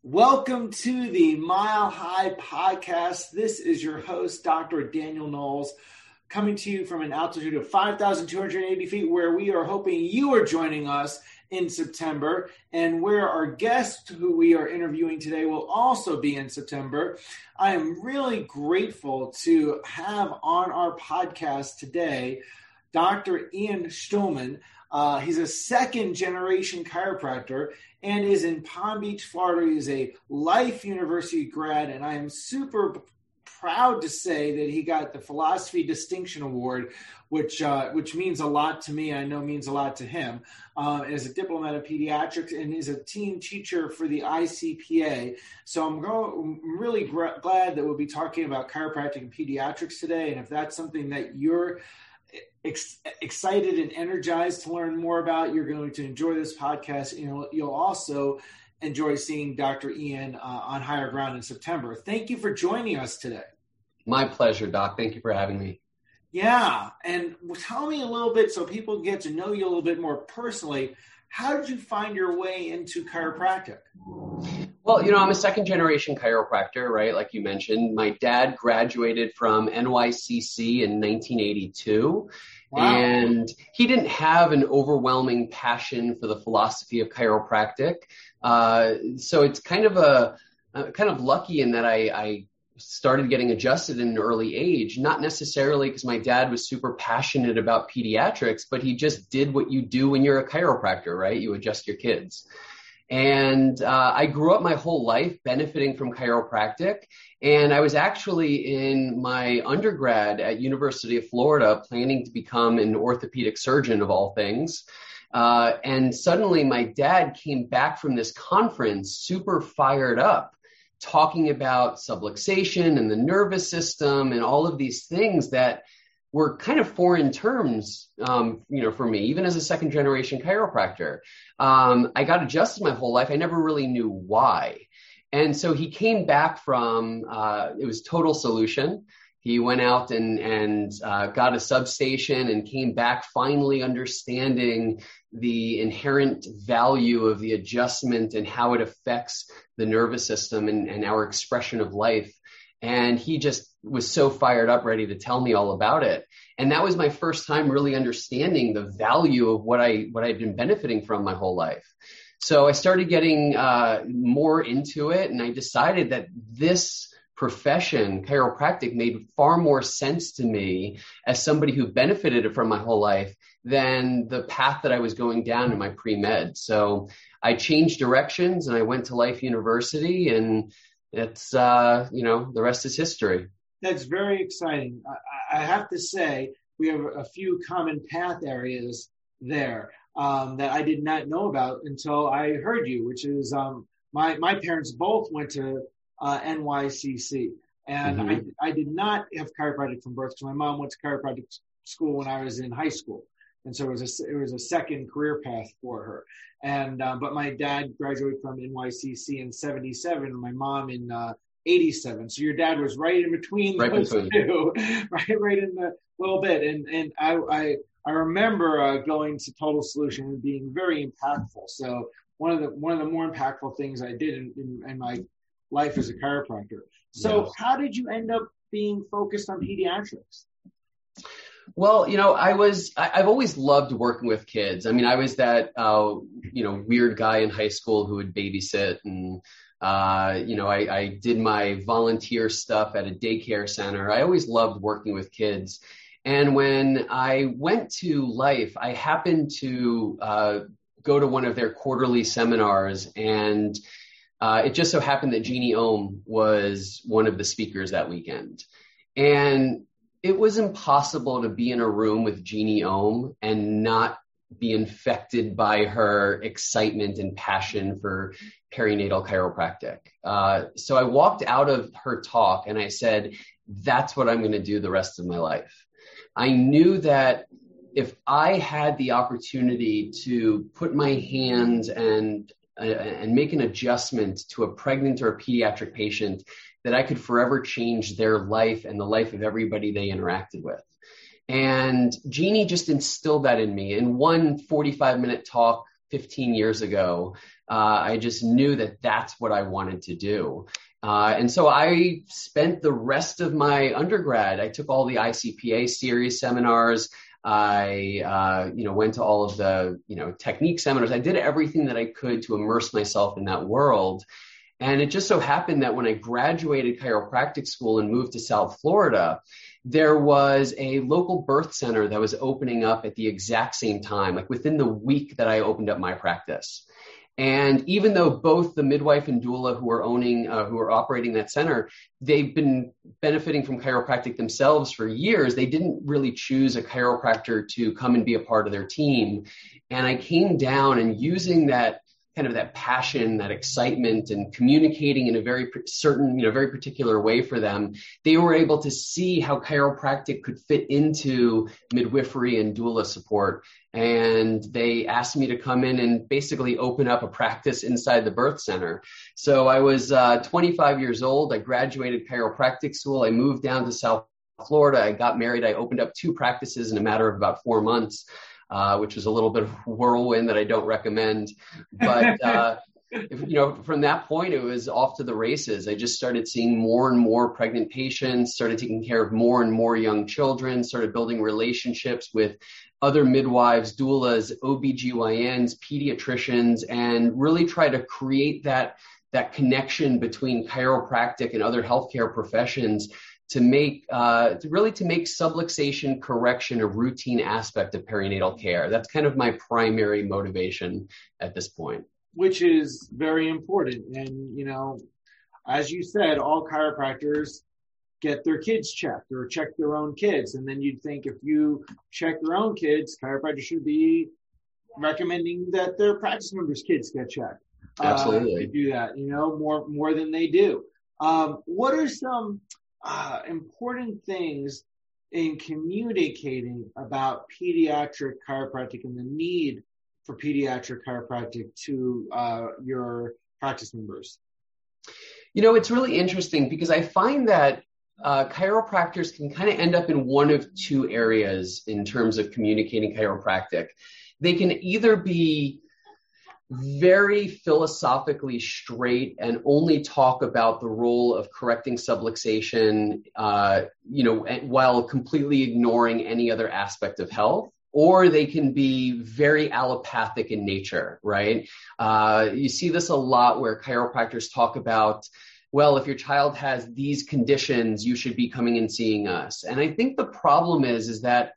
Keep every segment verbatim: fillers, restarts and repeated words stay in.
Welcome to the Mile High Podcast. This is your host, Doctor Daniel Knowles, coming to you from an altitude of five thousand two hundred eighty feet, where we are hoping you are joining us in September, and where our guest who we are interviewing today will also be in September. I am really grateful to have on our podcast today Doctor Ian Stillman. Uh, he's a second-generation chiropractor and is in Palm Beach, Florida. He's a Life University grad, and I am super proud to say that he got the Philosophy Distinction Award, which uh, which means a lot to me. I know means a lot to him. Uh, as a diplomat of pediatrics and is a team teacher for the I C P A. So I'm, go- I'm really gra- glad that we'll be talking about chiropractic and pediatrics today. And if that's something that you're Ex- excited and energized to learn more about, you're going to enjoy this podcast. You know, you'll also enjoy seeing Doctor Ian uh, on Higher Ground in September. Thank you for joining us today. My pleasure, Doc. Thank you for having me. Yeah, and tell me a little bit so people get to know you a little bit more personally. How did you find your way into chiropractic? Well, you know, I'm a second generation chiropractor, right? Like you mentioned, my dad graduated from N Y C C in nineteen eighty-two. Wow. And he didn't have an overwhelming passion for the philosophy of chiropractic. Uh, so it's kind of a, uh, kind of lucky in that I, I started getting adjusted in an early age, not necessarily because my dad was super passionate about pediatrics, but he just did what you do when you're a chiropractor, right? You adjust your kids. And uh, I grew up my whole life benefiting from chiropractic. And I was actually in my undergrad at University of Florida planning to become an orthopedic surgeon of all things. Uh, and suddenly my dad came back from this conference super fired up, talking about subluxation and the nervous system and all of these things that were kind of foreign terms, um, you know, for me, even as a second generation chiropractor. Um, I got adjusted my whole life. I never really knew why. And so he came back from, uh, it was Total Solution. He went out and, and uh, got a substation and came back finally understanding the inherent value of the adjustment and how it affects the nervous system and, and our expression of life. And he just was so fired up, ready to tell me all about it. And that was my first time really understanding the value of what I what I'd been benefiting from my whole life. So I started getting uh, more into it, and I decided that this profession, chiropractic, made far more sense to me as somebody who benefited from my whole life than the path that I was going down in my pre-med. So I changed directions, and I went to Life University, and it's, uh, you know, the rest is history. That's very exciting. I, I have to say, we have a few common path areas there um, that I did not know about until I heard you, which is um, my, my parents both went to uh, N Y C C. And mm-hmm. I, I did not have chiropractic from birth, because my mom went to chiropractic school when I was in high school. And so it was a, it was a second career path for her. And, uh, but my dad graduated from N Y C C in seventy-seven, and my mom in, uh, eighty-seven. So your dad was right in between right those between. two, right, right in the little bit. And, and I, I, I remember, uh, going to Total Solution and being very impactful. So one of the, one of the more impactful things I did in, in, in my life as a chiropractor. So yes. How did you end up being focused on pediatrics? Well, you know, I was, I, I've always loved working with kids. I mean, I was that, uh, you know, weird guy in high school who would babysit, and, uh, you know, I, I did my volunteer stuff at a daycare center. I always loved working with kids. And when I went to Life, I happened to uh, go to one of their quarterly seminars, and uh, it just so happened that Jeannie Ohm was one of the speakers that weekend. And it was impossible to be in a room with Jeannie Ohm and not be infected by her excitement and passion for perinatal chiropractic. Uh, so I walked out of her talk and I said, that's what I'm going to do the rest of my life. I knew that if I had the opportunity to put my hands and uh, and make an adjustment to a pregnant or a pediatric patient, that I could forever change their life and the life of everybody they interacted with. And Jeannie just instilled that in me. In one forty-five minute talk, fifteen years ago, uh, I just knew that that's what I wanted to do. Uh, and so I spent the rest of my undergrad, I took all the I C P A series seminars. I, uh, you know, went to all of the, you know, technique seminars. I did everything that I could to immerse myself in that world. And it just so happened that when I graduated chiropractic school and moved to South Florida, there was a local birth center that was opening up at the exact same time, like within the week that I opened up my practice. And even though both the midwife and doula who are owning, uh, who are operating that center, they've been benefiting from chiropractic themselves for years, they didn't really choose a chiropractor to come and be a part of their team. And I came down and using that kind of that passion, that excitement, and communicating in a very certain, you know, very particular way for them, they were able to see how chiropractic could fit into midwifery and doula support. And they asked me to come in and basically open up a practice inside the birth center. So I was uh, twenty-five years old. I graduated chiropractic school. I moved down to South Florida. I got married. I opened up two practices in a matter of about four months. Uh, which was a little bit of a whirlwind that I don't recommend. But, uh, if, you know, from that point, it was off to the races. I just started seeing more and more pregnant patients, started taking care of more and more young children, started building relationships with other midwives, doulas, O B G Y Ns, pediatricians, and really try to create that, that connection between chiropractic and other healthcare professions to make, uh, to really to make subluxation correction a routine aspect of perinatal care. That's kind of my primary motivation at this point. Which is very important. And, you know, as you said, all chiropractors get their kids checked or check their own kids. And then you'd think if you check your own kids, chiropractors should be recommending that their practice members' kids get checked. Absolutely. Uh, they do that, you know, more, more than they do. Um, what are some Uh, important things in communicating about pediatric chiropractic and the need for pediatric chiropractic to uh, your practice members? You know, it's really interesting because I find that uh, chiropractors can kind of end up in one of two areas in terms of communicating chiropractic. They can either be very philosophically straight and only talk about the role of correcting subluxation, uh, you know, while completely ignoring any other aspect of health. Or they can be very allopathic in nature, right? Uh, you see this a lot where chiropractors talk about, well, if your child has these conditions, you should be coming and seeing us. And I think the problem is, is that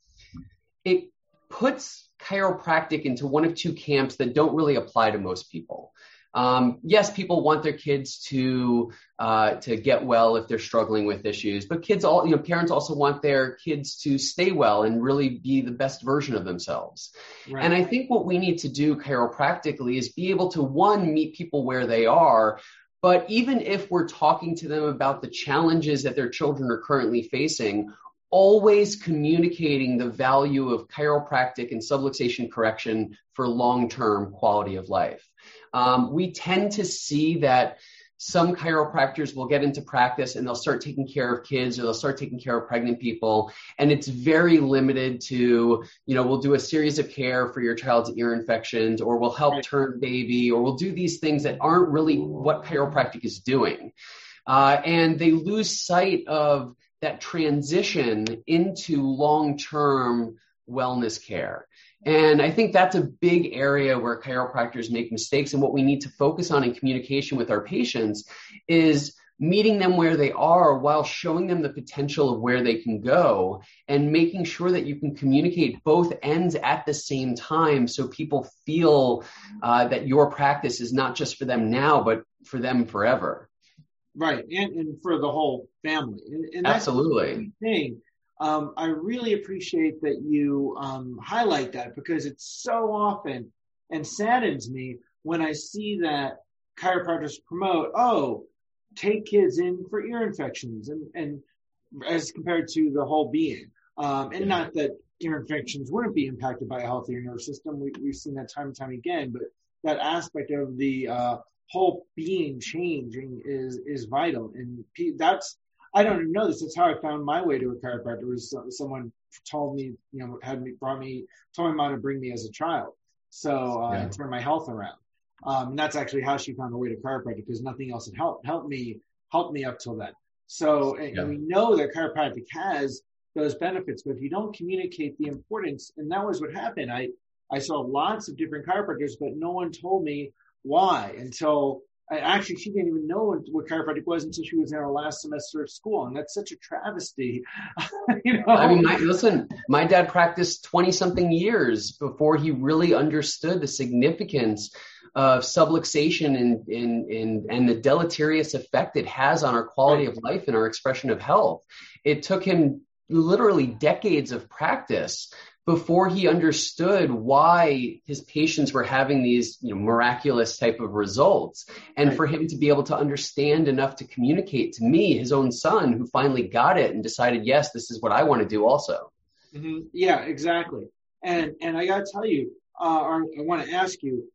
it puts chiropractic into one of two camps that don't really apply to most people. Um, yes, people want their kids to uh, to get well if they're struggling with issues, but kids, all you know, parents also want their kids to stay well and really be the best version of themselves. Right. And I think what we need to do chiropractically is be able to, one, meet people where they are, but even if we're talking to them about the challenges that their children are currently facing, always communicating the value of chiropractic and subluxation correction for long-term quality of life. Um, we tend to see that some chiropractors will get into practice and they'll start taking care of kids or they'll start taking care of pregnant people. And it's very limited to, you know, we'll do a series of care for your child's ear infections, or we'll help turn baby, or we'll do these things that aren't really what chiropractic is doing. Uh, and they lose sight of that transition into long-term wellness care. And I think that's a big area where chiropractors make mistakes. And what we need to focus on in communication with our patients is meeting them where they are while showing them the potential of where they can go and making sure that you can communicate both ends at the same time so people feel uh, that your practice is not just for them now, but for them forever. Right, and, and for the whole family. And, and that's Absolutely. the thing. Um, I really appreciate that you um, highlight that, because it's so often and saddens me when I see that chiropractors promote, oh, take kids in for ear infections, and, and as compared to the whole being. Um, and not that ear infections wouldn't be impacted by a healthier nerve system. We, we've seen that time and time again, but that aspect of the uh, whole being changing is is vital. And that's, I don't even know this. That's how I found my way to a chiropractor. Was someone told me, you know, had me, brought me, told me how to bring me as a child. So, uh, Yeah. and turn my health around. Um, and that's actually how she found her way to chiropractic, because nothing else had helped, helped me, helped me up till then. So, and Yeah. we know that chiropractic has those benefits, but if you don't communicate the importance, and that was what happened. I, I saw lots of different chiropractors, but no one told me why until I, actually she didn't even know what chiropractic was until she was in her last semester of school. And that's such a travesty. You know? I mean, my, listen, my dad practiced twenty something years before he really understood the significance of subluxation and, and, and, and the deleterious effect it has on our quality Right. of life and our expression of health. It took him literally decades of practice before he understood why his patients were having these, you know, miraculous type of results. And Right. for him to be able to understand enough to communicate to me, his own son, who finally got it and decided, yes, this is what I want to do also. Mm-hmm. Yeah, exactly. And, and I got to tell you, uh, or I want to ask you,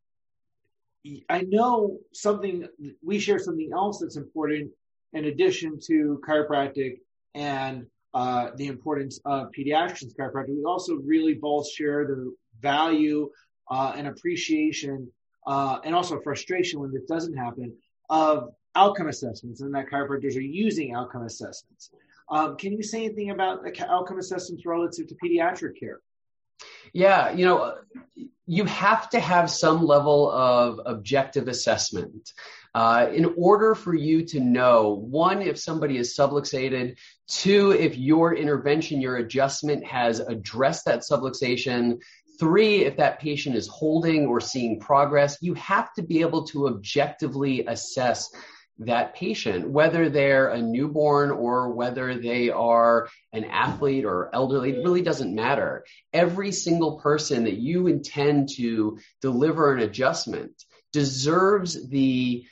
I know something, we share something else that's important in addition to chiropractic and uh, the importance of pediatrics chiropractic. We also really both share the value uh, and appreciation uh, and also frustration when this doesn't happen of outcome assessments, and that chiropractors are using outcome assessments. Um, can you say anything about the outcome assessments relative to pediatric care? Yeah, you know, you have to have some level of objective assessment uh, in order for you to know, one, if somebody is subluxated, two, if your intervention, your adjustment has addressed that subluxation, three, if that patient is holding or seeing progress. You have to be able to objectively assess that patient, whether they're a newborn or whether they are an athlete or elderly, it really doesn't matter. Every single person that you intend to deliver an adjustment deserves the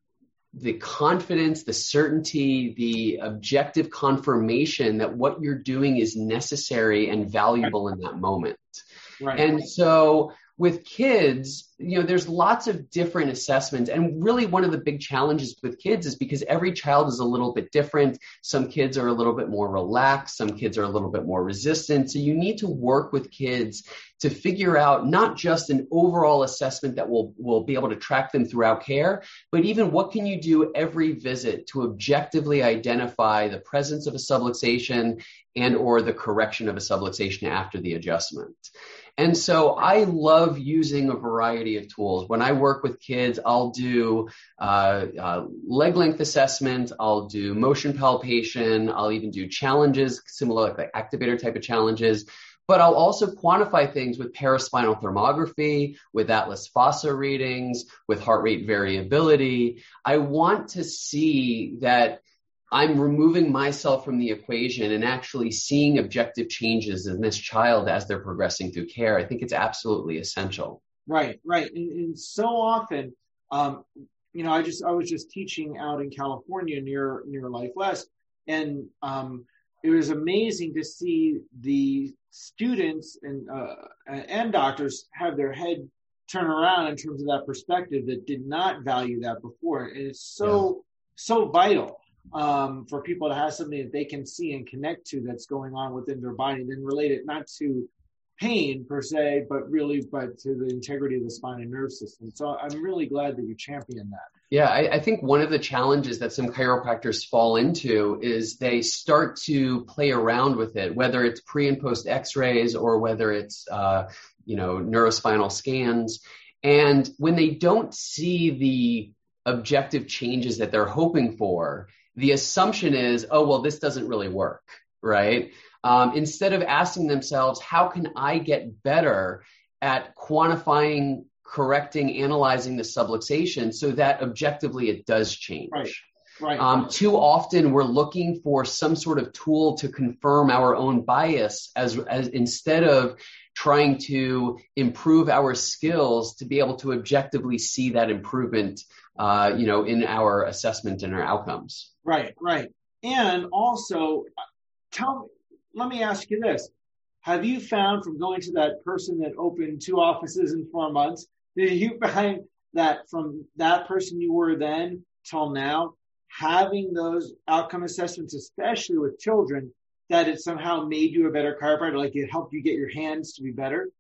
the confidence, the certainty, the objective confirmation that what you're doing is necessary and valuable in that moment. Right. And so with kids, you know, there's lots of different assessments. And really one of the big challenges with kids is because every child is a little bit different. Some kids are a little bit more relaxed. Some kids are a little bit more resistant. So you need to work with kids to figure out not just an overall assessment that will, will be able to track them throughout care, but even what can you do every visit to objectively identify the presence of a subluxation and or the correction of a subluxation after the adjustment. And so I love using a variety of tools. When I work with kids, I'll do uh, uh, leg length assessment, I'll do motion palpation, I'll even do challenges, similar like activator type of challenges. But I'll also quantify things with paraspinal thermography, with Atlas Fossa readings, with heart rate variability. I want to see that I'm removing myself from the equation and actually seeing objective changes in this child as they're progressing through care. I think it's absolutely essential. Right, right. And, and so often, um, you know, I just, I was just teaching out in California near, near Life West. And um, it was amazing to see the students and, uh, and doctors have their head turn around in terms of that perspective that did not value that before. And it's so, yeah. so vital. Um, for people to have something that they can see and connect to that's going on within their body, and then relate it not to pain per se, but really, but to the integrity of the spine and nerve system. So I'm really glad that you champion that. Yeah, I, I think one of the challenges that some chiropractors fall into is they start to play around with it, whether it's pre and post x-rays or whether it's, uh, you know, neurospinal scans. And when they don't see the objective changes that they're hoping for, the assumption is, oh, well, this doesn't really work, right? Um, instead of asking themselves, how can I get better at quantifying, correcting, analyzing the subluxation so that objectively it does change? Right, right. Um, too often we're looking for some sort of tool to confirm our own bias as, as instead of trying to improve our skills to be able to objectively see that improvement, uh, you know, in our assessment and our outcomes. Right, right. And also, tell me, let me ask you this. Have you found from going to that person that opened two offices in four months, did you find that from that person you were then till now, having those outcome assessments, especially with children, that it somehow made you a better chiropractor, like it helped you get your hands to be better?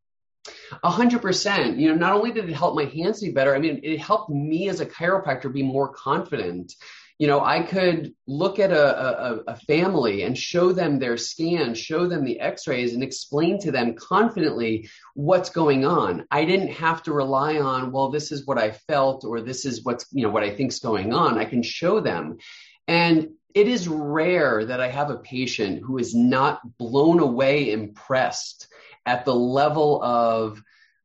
A hundred percent. You know, not only did it help my hands be better, I mean, it helped me as a chiropractor be more confident. You know, I could look at a, a, a family and show them their scans, show them the x-rays, and explain to them confidently what's going on. I didn't have to rely on, well, this is what I felt, or this is what's, you know, what I think's going on. I can show them. And it is rare that I have a patient who is not blown away, impressed at the level of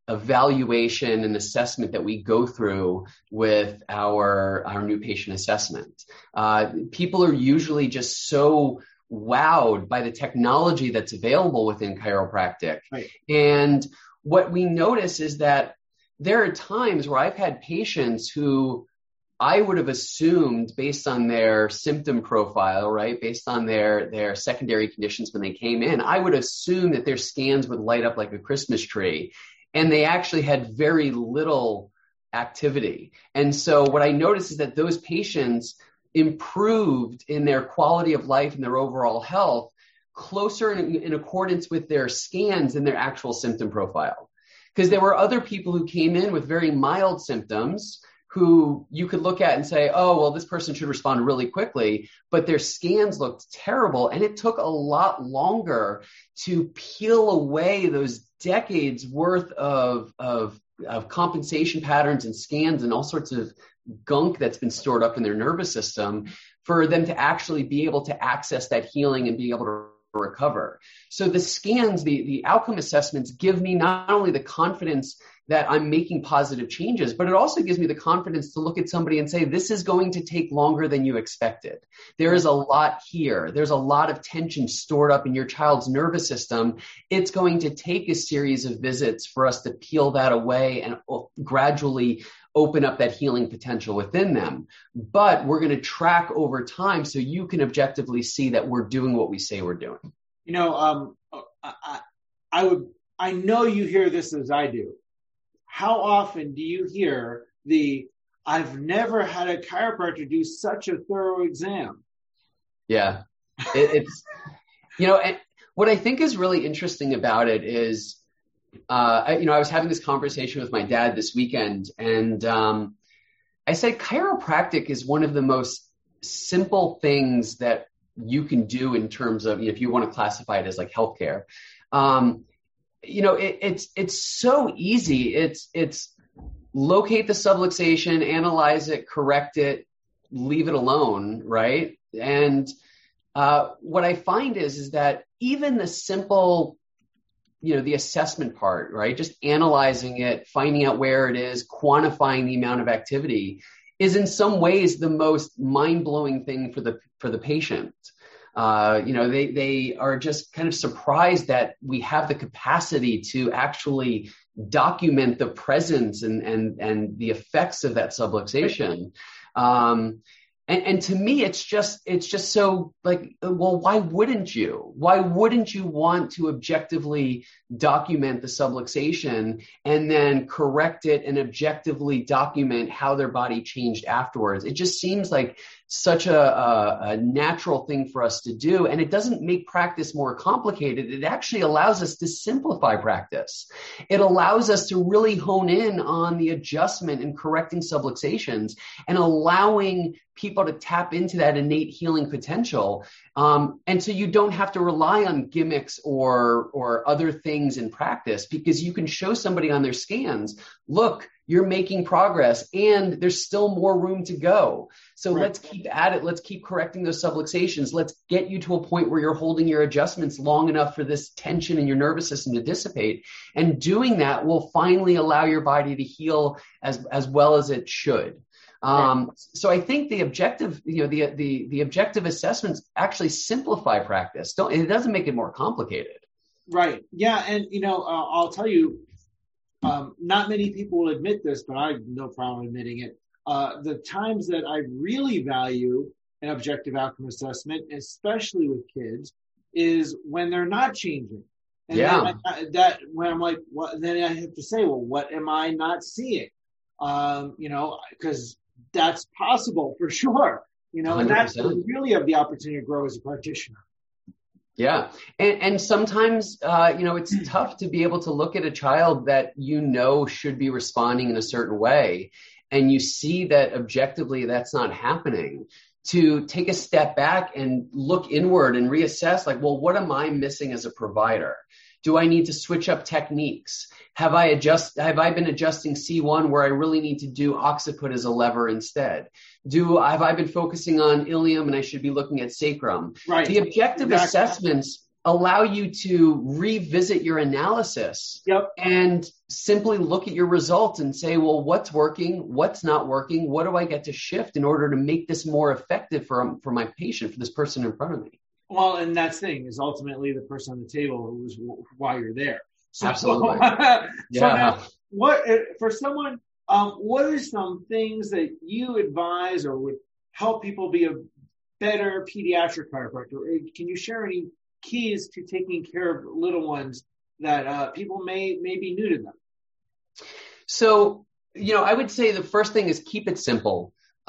evaluation and assessment that we go through with our, our new patient assessment. Uh, people are usually just so wowed by the technology that's available within chiropractic. Right. And what we notice is that there are times where I've had patients who I would have assumed, based on their symptom profile, right, based on their, their secondary conditions when they came in, I would assume that their scans would light up like a Christmas tree. And they actually had very little activity. And so what I noticed is that those patients improved in their quality of life and their overall health closer in, in accordance with their scans than their actual symptom profile. Because there were other people who came in with very mild symptoms who you could look at and say, oh, well, this person should respond really quickly, but their scans looked terrible. And it took a lot longer to peel away those decades worth of, of, of compensation patterns and scans and all sorts of gunk that's been stored up in their nervous system for them to actually be able to access that healing and be able to recover. So the scans, the, the outcome assessments give me not only the confidence that I'm making positive changes, but it also gives me the confidence to look at somebody and say, this is going to take longer than you expected. There is a lot here. There's a lot of tension stored up in your child's nervous system. It's going to take a series of visits for us to peel that away and gradually open up that healing potential within them. But we're going to track over time so you can objectively see that we're doing what we say we're doing. You know, um, I, I would, I know you hear this as I do. How often do you hear the, I've never had a chiropractor do such a thorough exam? Yeah, it, it's, you know, and what I think is really interesting about it is, uh, I, you know, I was having this conversation with my dad this weekend, and um, I said, chiropractic is one of the most simple things that you can do in terms of, you know, if you want to classify it as like healthcare. Um, You know, it, it's it's so easy. It's it's locate the subluxation, analyze it, correct it, leave it alone, right? And uh, what I find is is that even the simple, you know, the assessment part, right? Just analyzing it, finding out where it is, quantifying the amount of activity, is in some ways the most mind-blowing thing for the for the patient. Uh, you know, they, they are just kind of surprised that we have the capacity to actually document the presence and, and, and the effects of that subluxation. Um, and, and to me, it's just, it's just so like, well, why wouldn't you? Why wouldn't you want to objectively document the subluxation and then correct it and objectively document how their body changed afterwards? It just seems like such a, a, a natural thing for us to do. And it doesn't make practice more complicated. It actually allows us to simplify practice. It allows us to really hone in on the adjustment and correcting subluxations and allowing people to tap into that innate healing potential. Um, and so you don't have to rely on gimmicks or, or other things in practice, because you can show somebody on their scans, look, you're making progress and there's still more room to go. So right. Let's keep at it. Let's keep correcting those subluxations. Let's get you to a point where you're holding your adjustments long enough for this tension in your nervous system to dissipate. And doing that will finally allow your body to heal as, as well as it should. Um, so I think the objective, you know, the, the, the objective assessments actually simplify practice. Don't, it doesn't make it more complicated. Right. Yeah. And, you know, uh, I'll tell you, um, not many people will admit this, but I have no problem admitting it. Uh, the times that I really value an objective outcome assessment, especially with kids, is when they're not changing. And yeah. I, that when I'm like, what, then I have to say, well, what am I not seeing? Um, you know, because that's possible for sure. You know, and that's when you really have the opportunity to grow as a practitioner. Yeah. And, and sometimes, uh, you know, it's tough to be able to look at a child that you know should be responding in a certain way, and you see that objectively that's not happening, to take a step back and look inward and reassess, like, well, what am I missing as a provider? Do I need to switch up techniques? Have I adjust, have I been adjusting C one where I really need to do occiput as a lever instead? Do, have I been focusing on ilium and I should be looking at sacrum? Right. The objective exactly. assessments allow you to revisit your analysis yep. and simply look at your results and say, well, what's working? What's not working? What do I get to shift in order to make this more effective for, for my patient, for this person in front of me? Well, and that's the thing, is ultimately the person on the table who's why you're there. So, Absolutely. so yeah. now, what for someone? Um, what are some things that you advise or would help people be a better pediatric chiropractor? Can you share any keys to taking care of little ones that uh, people may may be new to them? So, you know, I would say the first thing is keep it simple.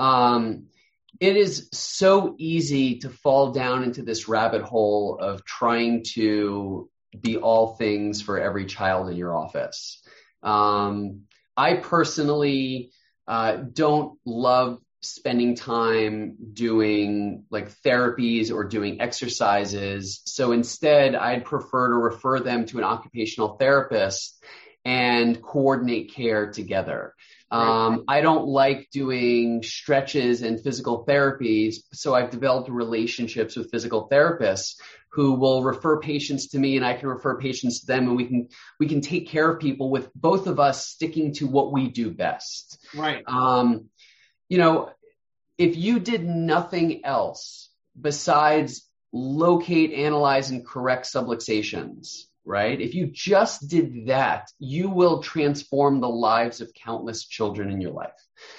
Um, It is so easy to fall down into this rabbit hole of trying to be all things for every child in your office. Um, I personally uh, don't love spending time doing like therapies or doing exercises. So instead, I'd prefer to refer them to an occupational therapist and coordinate care together. Um, I don't like doing stretches and physical therapies, so I've developed relationships with physical therapists who will refer patients to me, and I can refer patients to them, and we can we can take care of people with both of us sticking to what we do best. Right. Um, you know, if you did nothing else besides locate, analyze, and correct subluxations, right? If you just did that, you will transform the lives of countless children in your life.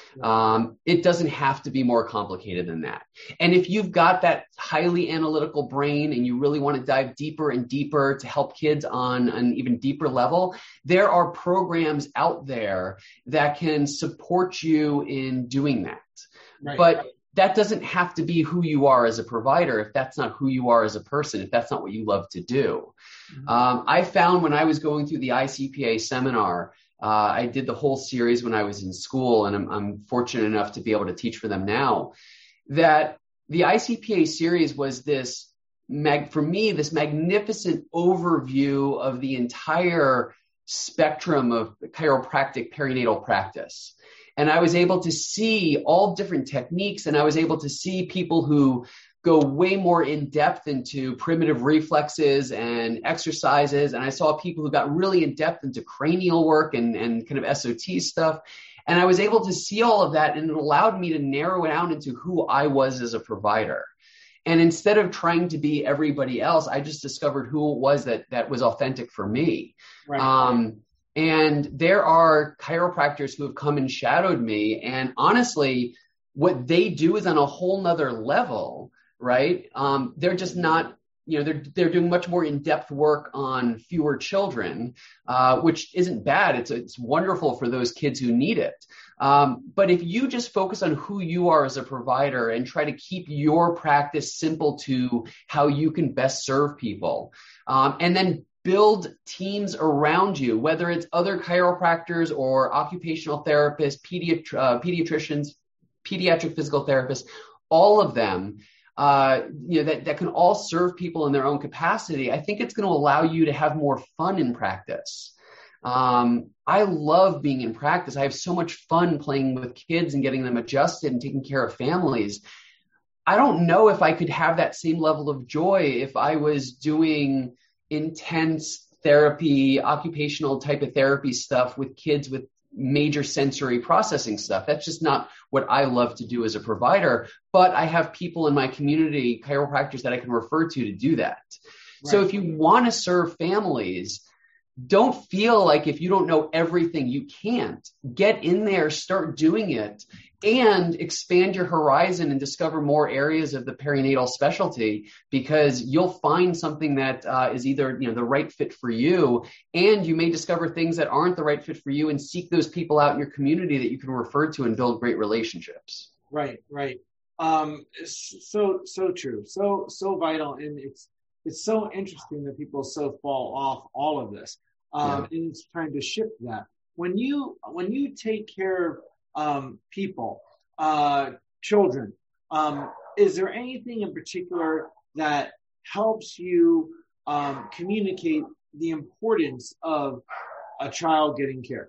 Um, it doesn't have to be more complicated than that. And if you've got that highly analytical brain and you really want to dive deeper and deeper to help kids on an even deeper level, there are programs out there that can support you in doing that. Right. But that doesn't have to be who you are as a provider if that's not who you are as a person, if that's not what you love to do. Mm-hmm. Um, I found when I was going through the I C P A seminar, uh, I did the whole series when I was in school, and I'm, I'm fortunate enough to be able to teach for them now, that the I C P A series was this, mag- for me, this magnificent overview of the entire spectrum of chiropractic perinatal practice. And I was able to see all different techniques, and I was able to see people who go way more in depth into primitive reflexes and exercises. And I saw people who got really in depth into cranial work and, and kind of S O T stuff. And I was able to see all of that, and it allowed me to narrow it down into who I was as a provider. And instead of trying to be everybody else, I just discovered who it was that, that was authentic for me. Right. Um, And there are chiropractors who have come and shadowed me. And honestly, what they do is on a whole nother level, right? Um, they're just not, you know, they're, they're doing much more in-depth work on fewer children, uh, which isn't bad. It's, it's wonderful for those kids who need it. Um, but if you just focus on who you are as a provider and try to keep your practice simple to how you can best serve people, um, and then build teams around you, whether it's other chiropractors or occupational therapists, pediatri- uh, pediatricians, pediatric physical therapists, all of them, uh, you know, that, that can all serve people in their own capacity. I think it's going to allow you to have more fun in practice. Um, I love being in practice. I have so much fun playing with kids and getting them adjusted and taking care of families. I don't know if I could have that same level of joy if I was doing intense therapy, occupational type of therapy stuff with kids with major sensory processing stuff. That's just not what I love to do as a provider, but I have people in my community, chiropractors, that I can refer to to do that. Right. So if you want to serve families, don't feel like if you don't know everything, you can't. Get in there, start doing it, and expand your horizon and discover more areas of the perinatal specialty, because you'll find something that uh, is either, you know, the right fit for you, and you may discover things that aren't the right fit for you and seek those people out in your community that you can refer to and build great relationships. Right, right. Um, so, so true. So, so vital. And it's, it's so interesting that people so fall off all of this. Um, yeah. And it's trying to shift that. When you when you take care of um, people, uh, children, um, is there anything in particular that helps you um, communicate the importance of a child getting care?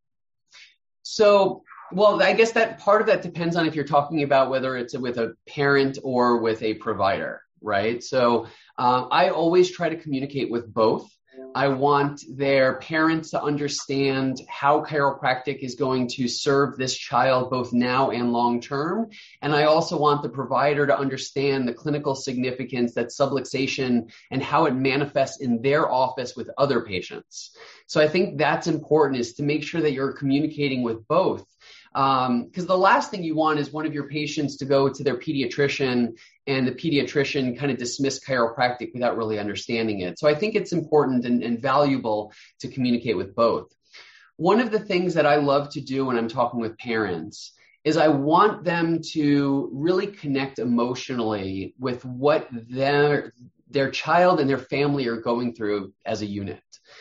So, well, I guess that part of that depends on if you're talking about whether it's with a parent or with a provider, right? So um, I always try to communicate with both. I want their parents to understand how chiropractic is going to serve this child both now and long term. And I also want the provider to understand the clinical significance that subluxation and how it manifests in their office with other patients. So I think that's important, is to make sure that you're communicating with both. Um, because the last thing you want is one of your patients to go to their pediatrician and the pediatrician kind of dismiss chiropractic without really understanding it. So I think it's important and, and valuable to communicate with both. One of the things that I love to do when I'm talking with parents is I want them to really connect emotionally with what their, their child and their family are going through as a unit.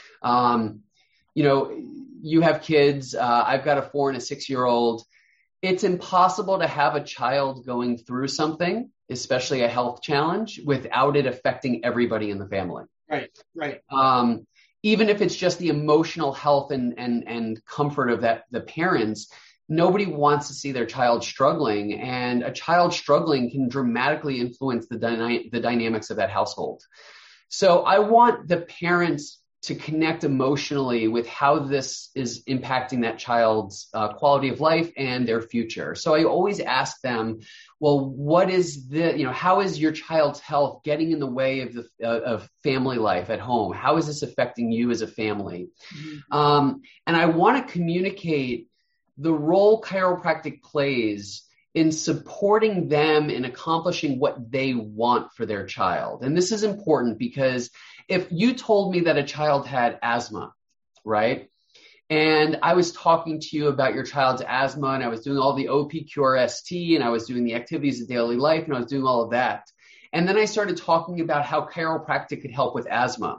Um, you know, you have kids. Uh, I've got a four and a six-year-old. It's impossible to have a child going through something, especially a health challenge, without it affecting everybody in the family. Right, right. Um, even if it's just the emotional health and and and comfort of that the parents, nobody wants to see their child struggling, and a child struggling can dramatically influence the dyna- the dynamics of that household. So I want the parents to connect emotionally with how this is impacting that child's uh, quality of life and their future. So I always ask them, well, what is the, you know, how is your child's health getting in the way of the uh, of family life at home? How is this affecting you as a family? Mm-hmm. Um, and I want to communicate the role chiropractic plays in supporting them in accomplishing what they want for their child. And this is important because if you told me that a child had asthma, right, and I was talking to you about your child's asthma, and I was doing all the O P Q R S T, and I was doing the activities of daily life, and I was doing all of that, and then I started talking about how chiropractic could help with asthma,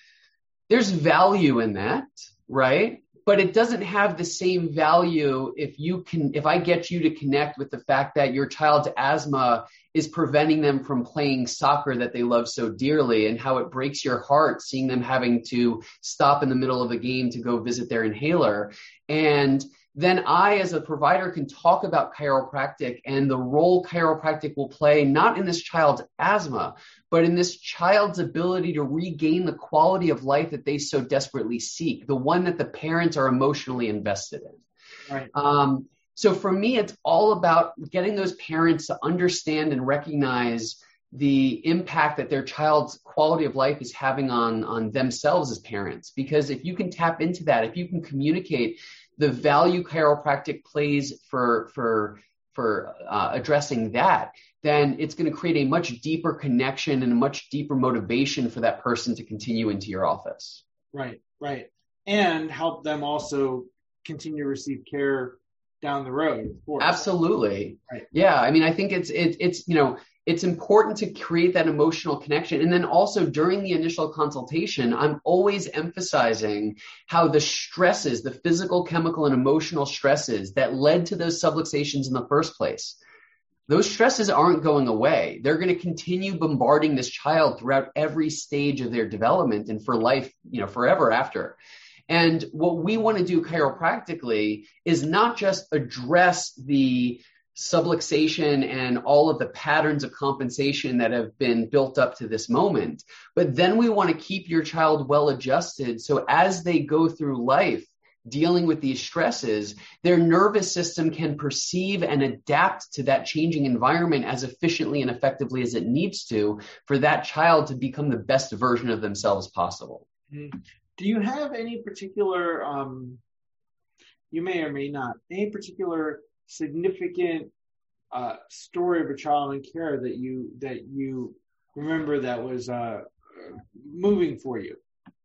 there's value in that, right? But it doesn't have the same value if you can, if I get you to connect with the fact that your child's asthma is preventing them from playing soccer that they love so dearly, and how it breaks your heart seeing them having to stop in the middle of a game to go visit their inhaler. And then I, as a provider, can talk about chiropractic and the role chiropractic will play, not in this child's asthma, but in this child's ability to regain the quality of life that they so desperately seek, the one that the parents are emotionally invested in. Right. Um, so for me, it's all about getting those parents to understand and recognize the impact that their child's quality of life is having on, on themselves as parents. Because if you can tap into that, if you can communicate the value chiropractic plays for for for uh, addressing that, then it's going to create a much deeper connection and a much deeper motivation for that person to continue into your office. Right, right. And help them also continue to receive care down the road, of course. Absolutely. Right. Yeah. I mean, I think it's it, it's you know, it's important to create that emotional connection. And then also during the initial consultation, I'm always emphasizing how the stresses, the physical, chemical, and emotional stresses that led to those subluxations in the first place, those stresses aren't going away. They're going to continue bombarding this child throughout every stage of their development and for life, you know, forever after. And what we want to do chiropractically is not just address the subluxation and all of the patterns of compensation that have been built up to this moment, but then we want to keep your child well adjusted. So as they go through life dealing with these stresses, their nervous system can perceive and adapt to that changing environment as efficiently and effectively as it needs to for that child to become the best version of themselves possible. Mm-hmm. Do you have any particular, um, you may or may not, any particular significant uh, story of a child in care that you that you remember that was uh, moving for you?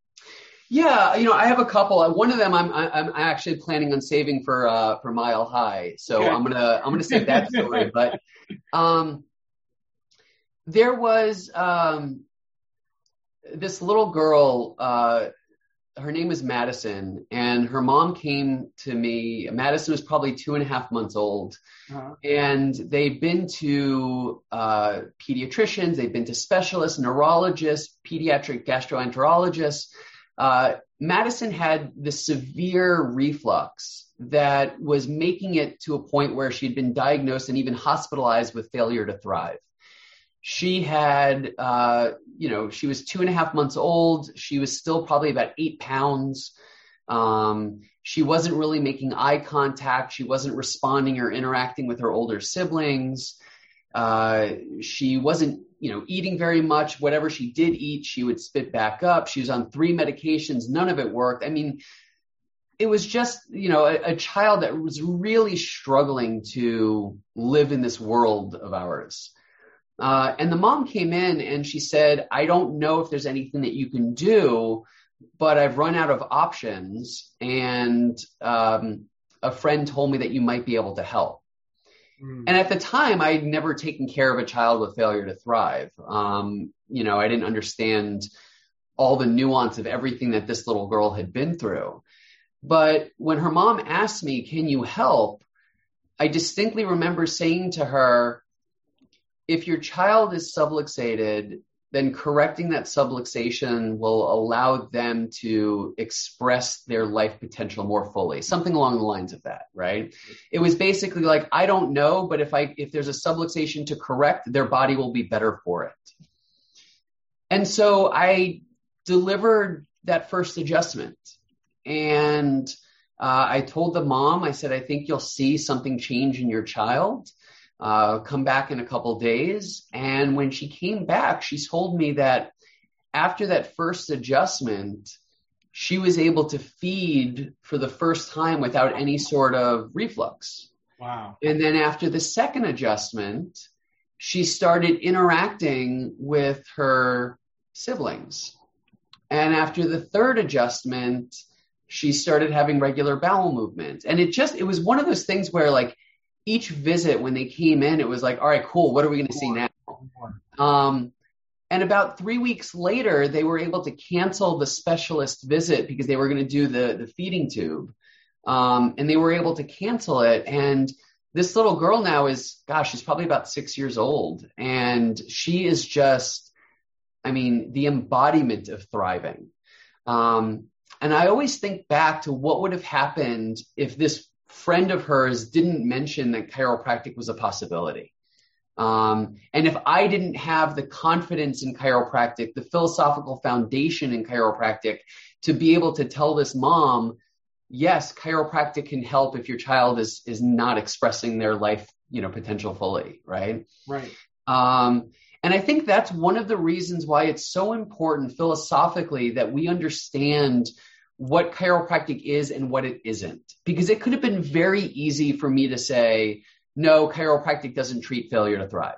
Yeah, you know, I have a couple. One of them I'm I'm actually planning on saving for uh, for Mile High, so okay. I'm gonna I'm gonna save that story. But um, there was um, this little girl, uh, her name is Madison, and her mom came to me. Madison was probably two and a half months old, uh-huh. and they've been to uh, pediatricians, they've been to specialists, neurologists, pediatric gastroenterologists. Uh, Madison had this severe reflux that was making it to a point where she'd been diagnosed and even hospitalized with failure to thrive. She had, uh, you know, she was two and a half months old. She was still probably about eight pounds. Um, she wasn't really making eye contact. She wasn't responding or interacting with her older siblings. Uh, she wasn't, you know, eating very much. Whatever she did eat, she would spit back up. She was on three medications. None of it worked. I mean, it was just, you know, a, a child that was really struggling to live in this world of ours. Uh, and the mom came in and she said, I don't know if there's anything that you can do, but I've run out of options. And um, a friend told me that you might be able to help. Mm. And at the time, I'd never taken care of a child with failure to thrive. Um, you know, I didn't understand all the nuance of everything that this little girl had been through. But when her mom asked me, can you help? I distinctly remember saying to her, if your child is subluxated, then correcting that subluxation will allow them to express their life potential more fully. Something along the lines of that, right? It was basically like, I don't know, but if I if there's a subluxation to correct, their body will be better for it. And so I delivered that first adjustment. And uh, I told the mom, I said, I think you'll see something change in your child. Uh, come back in a couple days. And when she came back, she told me that after that first adjustment, she was able to feed for the first time without any sort of reflux. Wow. And then after the second adjustment, she started interacting with her siblings. And after the third adjustment, she started having regular bowel movements. And it just, it was one of those things where, like, each visit when they came in, it was like, all right, cool. What are we going to see now? Um, and about three weeks later, they were able to cancel the specialist visit because they were going to do the, the feeding tube. Um, and they were able to cancel it. And this little girl now is, gosh, she's probably about six years old. And she is just, I mean, the embodiment of thriving. Um, and I always think back to what would have happened if this friend of hers didn't mention that chiropractic was a possibility. Um, and if I didn't have the confidence in chiropractic, the philosophical foundation in chiropractic to be able to tell this mom, yes, chiropractic can help if your child is, is not expressing their life, you know, potential fully. Right. Right. Um, and I think that's one of the reasons why it's so important philosophically that we understand what chiropractic is and what it isn't, because it could have been very easy for me to say, no, chiropractic doesn't treat failure to thrive.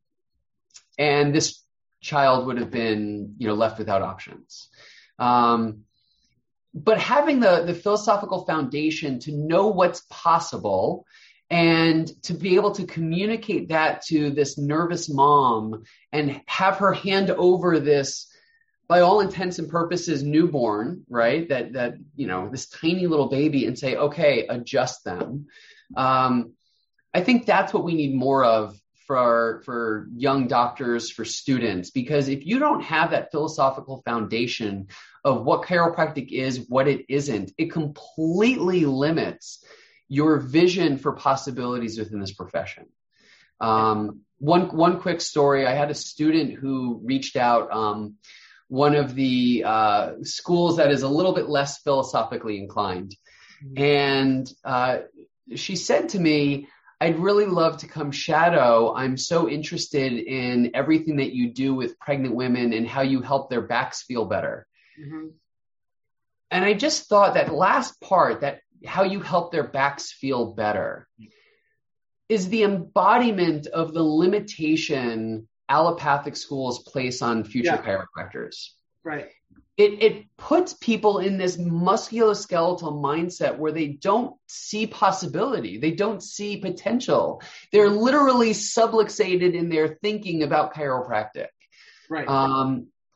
And this child would have been, you know, left without options. Um, but having the, the philosophical foundation to know what's possible and to be able to communicate that to this nervous mom and have her hand over this, by all intents and purposes, newborn, right? That, that, you know, this tiny little baby, and say, okay, adjust them. Um, I think that's what we need more of for, for young doctors, for students, because if you don't have that philosophical foundation of what chiropractic is, what it isn't, it completely limits your vision for possibilities within this profession. Um, one, one quick story. I had a student who reached out, um, one of the uh, schools that is a little bit less philosophically inclined. Mm-hmm. And uh, she said to me, I'd really love to come shadow. I'm so interested in everything that you do with pregnant women and how you help their backs feel better. Mm-hmm. And I just thought that last part, that how you help their backs feel better, is the embodiment of the limitation allopathic schools place on future yeah. chiropractors. Right. It it puts people in this musculoskeletal mindset where they don't see possibility. They don't see potential. They're literally subluxated in their thinking about chiropractic. Right. Um,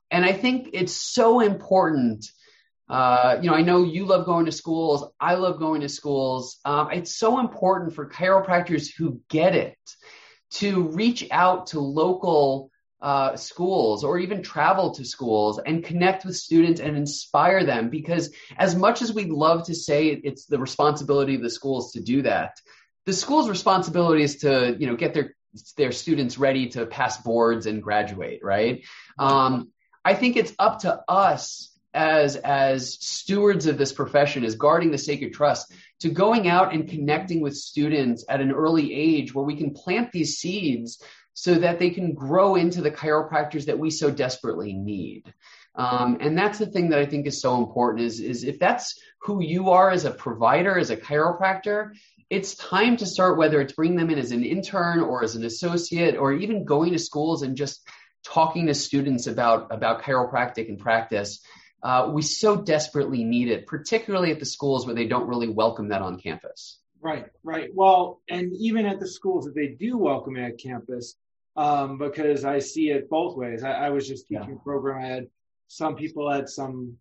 And I think it's so important. Uh, you know, I know you love going to schools. I love going to schools. Um, it's so important for chiropractors who get it to reach out to local uh, schools or even travel to schools and connect with students and inspire them. Because as much as we'd love to say it's the responsibility of the schools to do that, the school's responsibility is to, you know, get their their students ready to pass boards and graduate, right? Um, I think it's up to us as as stewards of this profession, as guarding the sacred trust, to going out and connecting with students at an early age where we can plant these seeds so that they can grow into the chiropractors that we so desperately need. Um, and that's the thing that I think is so important is, is if that's who you are as a provider, as a chiropractor, it's time to start, whether it's bringing them in as an intern or as an associate, or even going to schools and just talking to students about, about chiropractic and practice. Uh, we so desperately need it, particularly at the schools where they don't really welcome that on campus. Right, right. Well, and even at the schools that they do welcome it at campus, um, because I see it both ways. I, I was just teaching yeah. a program. I had some people at some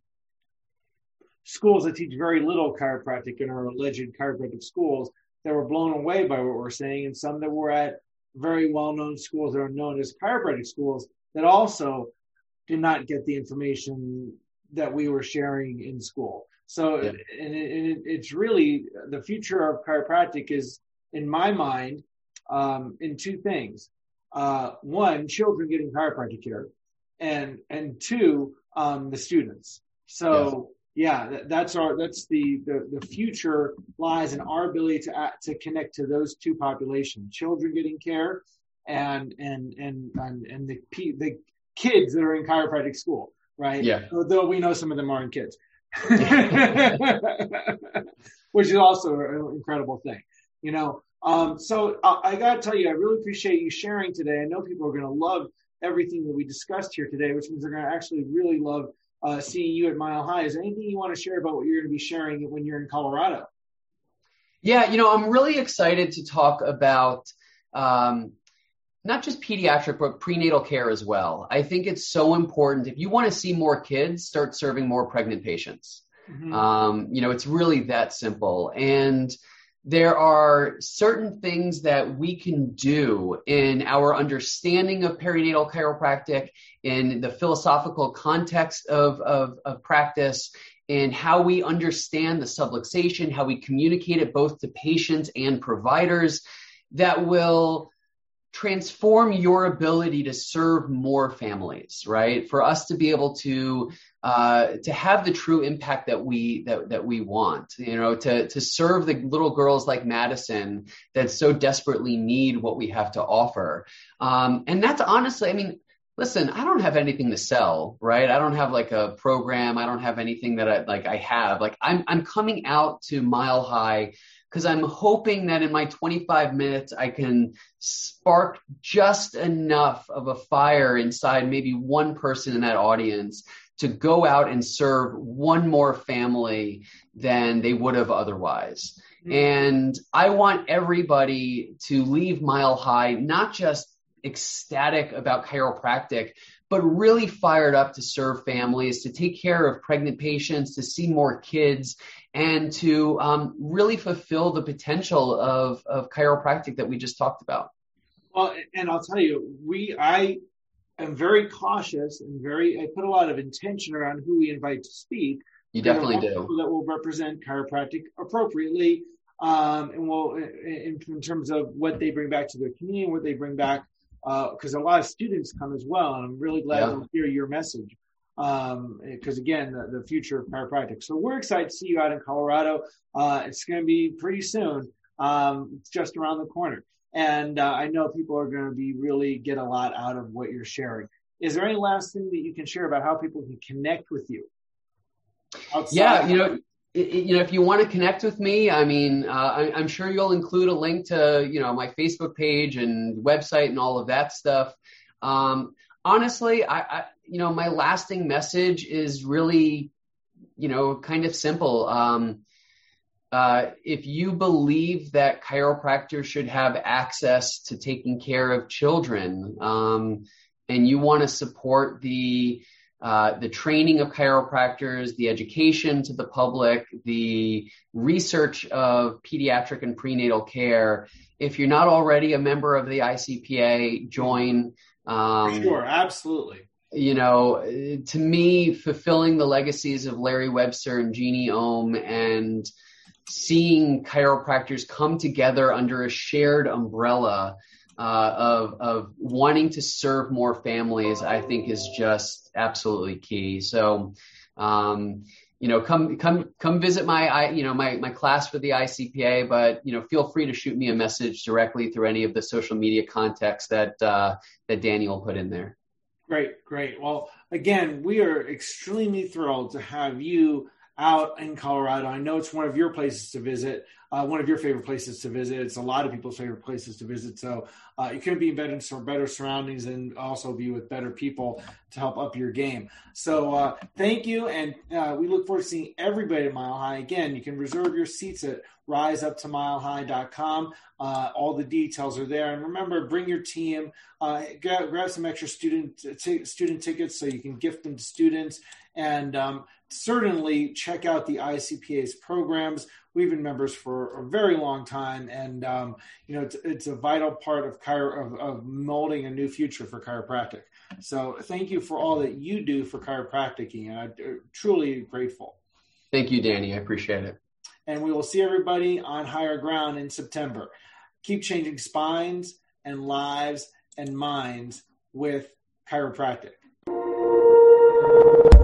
schools that teach very little chiropractic and are alleged chiropractic schools that were blown away by what we're saying, and some that were at very well-known schools that are known as chiropractic schools that also did not get the information that we were sharing in school. So, yeah. and, it, and it, it's really, the future of chiropractic is, in my mind, um, in two things. Uh, one, children getting chiropractic care, and and two, um, the students. So, yeah, yeah that, that's our that's the, the the future lies in our ability to act, to connect to those two populations: children getting care, and and and and, and the the kids that are in chiropractic school. Right. Yeah. Though we know some of them aren't kids, which is also an incredible thing, you know. Um, so I, I got to tell you, I really appreciate you sharing today. I know people are going to love everything that we discussed here today, which means they're going to actually really love uh, seeing you at Mile High. Is there anything you want to share about what you're going to be sharing when you're in Colorado? Yeah, you know, I'm really excited to talk about um, not just pediatric, but prenatal care as well. I think it's so important. If you want to see more kids, start serving more pregnant patients. Mm-hmm. Um, you know, it's really that simple. And there are certain things that we can do in our understanding of perinatal chiropractic, in the philosophical context of, of, of practice, in how we understand the subluxation, how we communicate it both to patients and providers, that will transform your ability to serve more families, right? For us to be able to uh, to have the true impact that we that that we want, you know, to to serve the little girls like Madison that so desperately need what we have to offer. Um, and that's honestly, I mean, listen, I don't have anything to sell, right? I don't have like a program. I don't have anything that I like I have. Like I'm I'm coming out to Mile High because I'm hoping that in my twenty-five minutes, I can spark just enough of a fire inside maybe one person in that audience to go out and serve one more family than they would have otherwise. Mm-hmm. And I want everybody to leave Mile High, not just ecstatic about chiropractic, but really fired up to serve families, to take care of pregnant patients, to see more kids, and to um, really fulfill the potential of, of chiropractic that we just talked about. Well, and I'll tell you, we, I am very cautious and very, I put a lot of intention around who we invite to speak. You definitely do. People that will represent chiropractic appropriately, um, and will, in, in terms of what they bring back to their community, what they bring back, because uh, a lot of students come as well, and I'm really glad yeah. to hear your message. Um, because again, the, the future of chiropractic. So we're excited to see you out in Colorado. Uh, it's going to be pretty soon. Um, it's just around the corner. And, uh, I know people are going to be really get a lot out of what you're sharing. Is there any last thing that you can share about how people can connect with you? Outside yeah, you know, it, you know, if you want to connect with me, I mean, uh, I, I'm sure you'll include a link to, you know, my Facebook page and website and all of that stuff. Um, honestly, I, I, you know, my lasting message is really, you know, kind of simple. Um, uh, if you believe that chiropractors should have access to taking care of children, um, and you want to support the uh, the training of chiropractors, the education to the public, the research of pediatric and prenatal care. If you're not already a member of the I C P A, join. Um, sure, absolutely. You know, to me, fulfilling the legacies of Larry Webster and Jeannie Ohm and seeing chiropractors come together under a shared umbrella uh, of, of wanting to serve more families, I think is just absolutely key. So, um, you know, come, come, come visit my, I, you know, my, my class for the I C P A, but, you know, feel free to shoot me a message directly through any of the social media contacts that, uh, that Daniel put in there. Great, great. Well, again, we are extremely thrilled to have you out in Colorado. I know it's one of your places to visit, uh, one of your favorite places to visit. It's a lot of people's favorite places to visit. So uh, you couldn't be in better, better surroundings and also be with better people to help up your game. So uh, thank you. And uh, we look forward to seeing everybody at Mile High. Again, you can reserve your seats at rise up to mile high dot com. Uh, all the details are there. And remember, bring your team, uh, grab, grab some extra student t- student tickets so you can gift them to students. And um, certainly check out the I C P A's programs. We've been members for a very long time. And, um, you know, it's, it's a vital part of, chiro- of, of molding a new future for chiropractic. So thank you for all that you do for chiropractic, and I'm truly grateful. Thank you, Danny. I appreciate it. And we will see everybody on Higher Ground in September. Keep changing spines and lives and minds with chiropractic.